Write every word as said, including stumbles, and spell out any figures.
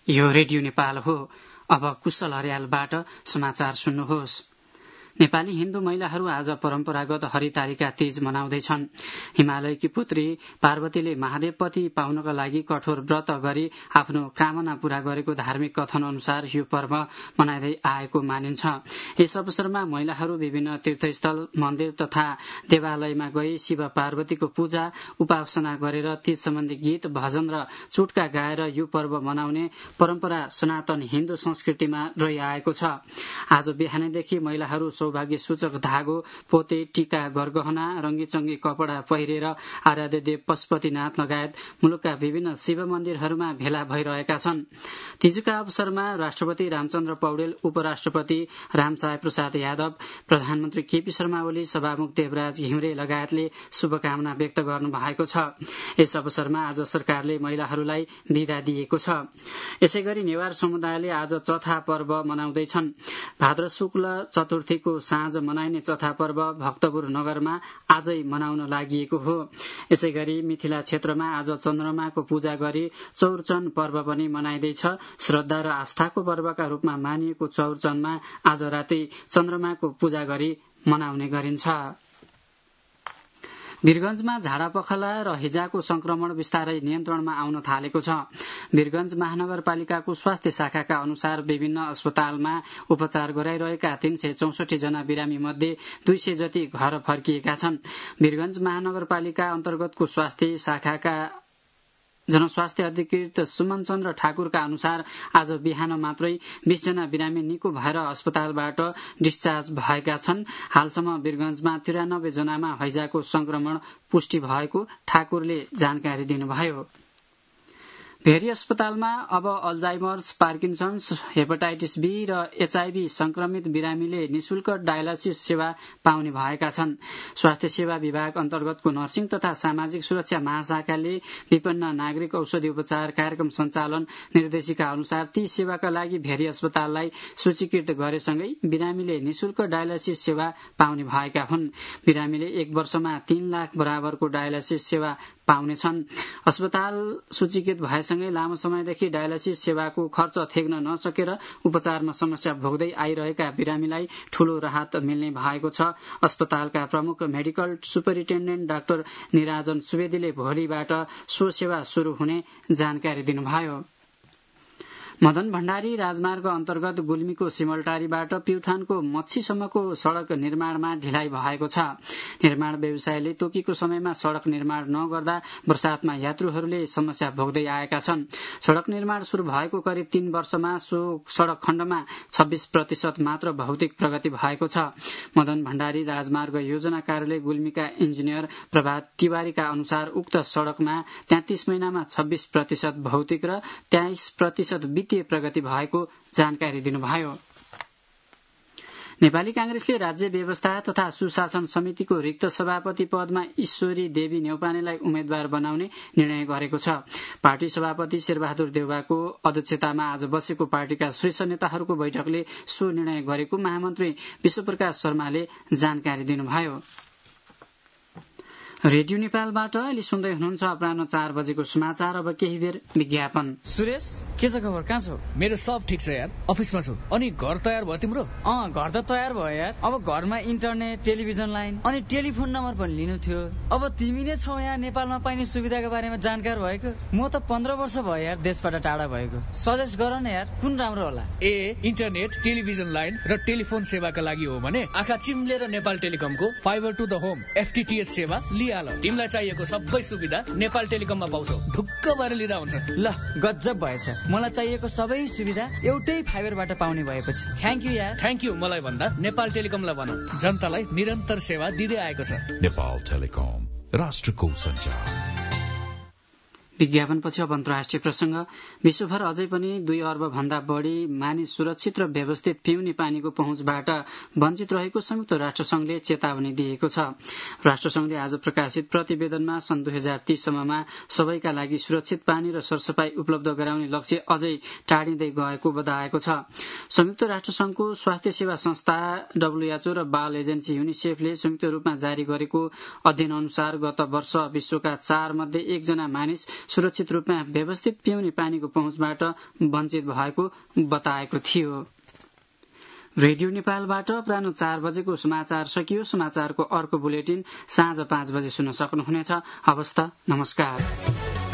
यो रेडियो नेपाल हो। अब कुशल अर्यालबाट समाचार सुन्नुहोस्। नेपाली हिन्दू महिलाहरू आज परम्परागत हरितालिका तीज मनाउँदैछन्। हिमालयकी पुत्री पार्वतीले महादेवपति पाउनका लागि कठोर व्रत गरी आफ्नो कामना पूरा गरेको धार्मिक कथन अनुसार यो पर्व मनाइँदै आएको मानिन्छ। यस अवसरमा महिलाहरू विभिन्न तीर्थस्थल, मन्दिर तथा देवालयमा गई शिव पार्वतीको पूजा उपासना गरेर तीज सम्बन्धी गीत, भजन र चुटका गाएर यो पर्व मनाउने परम्परा सनातन हिन्दू संस्कृतिमा रहिआएको छ। आज बिहानैदेखि महिलाहरू सौभाग्य सूचक धागो, पोते, टीका, गरगहना, रंगीचंगी कपड़ा पहिरेर आराध्य देव पशुपतिनाथ लगायत मुलुकका विभिन्न शिव मन्दिरहरूमा भेला भइरहेका छन्। तीजका अवसरमा राष्ट्रपति रामचन्द्र पौडेल, उपराष्ट्रपति रामसाय प्रसाद यादव, प्रधानमन्त्री केपी शर्मा ओली, सभामुख देवराज घिमिरे लगायतले शुभकामना व्यक्त गर्नु भएको छ। यस अवसरमा आज सरकारले महिलाहरूलाई बिदा दिएको छ। यसैगरी नेवार समुदायले आज चौथा पर्व मनाउँदैछन्। भाद्र शुक्ल चतुर्थीको साँझ मनाइने चौथा पर्व भक्तपुर नगरमा आजै मनाउन लागि हो। यसैगरी मिथिला क्षेत्रमा आज चन्द्रमाको पूजा गरी चौरचन पर्व पनि मनाइँदैछ। श्रद्धा र आस्थाको पर्वका रूपमा मानिएको चौरचनमा आज राति चन्द्रमाको पूजा गरी मनाउने गरिन्छ। वीरगंजमा झाडापखला र हिजाको संक्रमण बिस्तारै नियन्त्रणमा आउन थालेको छ। वीरगंज महानगरपालिकाको स्वास्थ्य शाखाका अनुसार विभिन्न अस्पतालमा उपचार गराइरहेका तीन सय चौसठी जना बिरामी मध्ये दुई सय जति घर फर्किएका छन्। वीरगंज महानगरपालिका अन्तर्गतको स्वास्थ्य शाखाका जनस्वास्थ्य अधिकृत सुमन चन्द्र ठाकुरका अनुसार आज बिहान मात्रै बीस जना बिरामी निको भएर अस्पतालबाट डिस्चार्ज भएका छन्। हालसम्म वीरगंजमा तिरानब्बे जनामा हैजाको संक्रमण पुष्टि भएको ठाकुरले जानकारी दिनुभयो। भेरी अस्पतालमा अब अल्जाइमर्स, पार्किन्सन्स, हेपाटाइटिस बी र एचआईभी संक्रमित बिरामीले निशुल्क डायलासिस सेवा पाउने भएका छन्। स्वास्थ्य सेवा विभाग अन्तर्गतको नर्सिङ तथा सामाजिक सुरक्षा महाशाखाले विपन्न नागरिक औषधि उपचार कार्यक्रम सञ्चालन निर्देशिका अनुसार ती सेवाका लागि भेरी अस्पताललाई सूचीकृत गरेसँगै बिरामीले निशुल्क डायलासिस सेवा पाउने भएका हुन्। बिरामीले एक वर्षमा तीन लाख बराबरको डायलासिस सेवा पाउनेछन्। अस्पताल सूचीकृत भएसँगै लामो समयदेखि डायलासिस सेवाको खर्च थेग्न नसकेर उपचारमा समस्या भोग्दै आइरहेका बिरामीलाई ठूलो राहत मिल्ने भएको छ। अस्पतालका प्रमुख मेडिकल सुपरिन्टेण्डेन्ट डाक्टर निराजन सुवेदीले भोलिबाट सो सेवा शुरू हुने जानकारी दिनुभयो। मदन भण्डारी राजमार्ग अन्तर्गत गुल्मीको सिमलटारीबाट प्युठानको मच्छीसम्मको सड़क निर्माणमा ढिलाइ भएको छ। निर्माण व्यवसायले तोकेको समयमा सड़क निर्माण नगर्दा वर्षातमा यात्रुहरूले समस्या भोग्दै आएका छन्। सड़क निर्माण शुरू भएको करिब तीन वर्षमा सो सड़क खण्डमा छब्बीस प्रतिशत मात्र भौतिक प्रगति भएको छ। मदन भण्डारी राजमार्ग योजना कार्यालय गुल्मीका इन्जिनियर प्रभात तिवारीका अनुसार उक्त सड़कमा तैंतीस महिनामा छब्बीस प्रतिशत भौतिक र तेइस प्रतिशत वित्तीय प्रगति भएको जानकारी दिनुभयो। नेपाली कांग्रेसले राज्य व्यवस्था तथा सुशासन समितिको रिक्त सभापति पदमा ईश्वरी देवी न्यौपानेलाई उम्मेद्वार बनाउने निर्णय गरेको छ। पार्टी सभापति शेरबहादुर देउवाको अध्यक्षतामा आज बसेको पार्टीका शीर्ष नेताहरूको बैठकले सो निर्णय गरेको महामन्त्री विश्वप्रकाश शर्माले जानकारी दिनुभयो। रेडियो नेपालबाट अहिले सुन्दै हुनुहुन्छ अपराह्न चार बजेको समाचार। अब केही बेर विज्ञापन। सुरेश, के छ खबर? कहाँ छौ? मेरो सब ठिक छ यार, अफिसमा छु। अनि घर तयार भयो तिम्रो? अँ, घर त तयार भयो यार। अब घरमा इन्टरनेट, टेलिभिजन लाइन अनि टेलिफोन नम्बर पनि लिनु थियो। अब तिमी नै छौ यहाँ नेपालमा पाइने सुविधाको बारेमा जानकार भएको। म त पन्ध्र वर्ष भयो यार देशबाट टाढा भएको। सजेस्ट गर न यार, कुन राम्रो होला? ए, इन्टरनेट, टेलिभिजन लाइन र टेलिफोन सेवाका लागि हो भने आँखा चिम्लेर नेपाल टेलिकमको fibre to the home FTTH सेवा लिहाल। तिमीलाई चाहिएको सबै सुविधा नेपाल टेलिकममा पाउँछौ। ढुक्क भएर लिँदा हुन्छ। ल, गजब भएछ। मलाई चाहिएको सबै सुविधा एउटै फाइबरबाट पाउने भएको छ। थ्याङ्क यू यार। थ्याङ्क यू मलाई भन्दा नेपाल टेलिकमलाई भन। जनतालाई निरन्तर सेवा दिँदै आएको छ। नेपाल टेलिकम, राष्ट्रको सञ्चार। विज्ञापनपछि अब अन्तर्राष्ट्रिय प्रसंग। विश्वभर अझै पनि दुई अर्ब भन्दा बढ़ी मानिस सुरक्षित र व्यवस्थित पिउने पानीको पहुँचबाट वञ्चित रहेको संयुक्त राष्ट्रसंघले चेतावनी दिएको छ। राष्ट्रसंघले आज प्रकाशित प्रतिवेदनमा सन् दुई हजार तीस सम्ममा सबैका लागि सुरक्षित पानी र सरसफाई उपलब्ध गराउने लक्ष्य अझै टाढिँदै गएको बताएको छ। संयुक्त राष्ट्रसंघको स्वास्थ्य सेवा संस्था डब्ल्यूएचओ र बाल एजेन्सी युनिसेफले संयुक्त रूपमा जारी गरेको अध्ययन अनुसार गत वर्ष विश्वका चार मध्ये एकजना मानिस सुरक्षित रूपमा व्यवस्थित पिउने पानीको पहुँचबाट वञ्चित भएको बताएको थियो। रेडियो नेपालबाट अपराह्न चार बजेको समाचार सकियो। समाचारको अर्को बुलेटिन साँझ पाँच बजे सुन्न सक्नुहुनेछ। हवस् त, नमस्कार।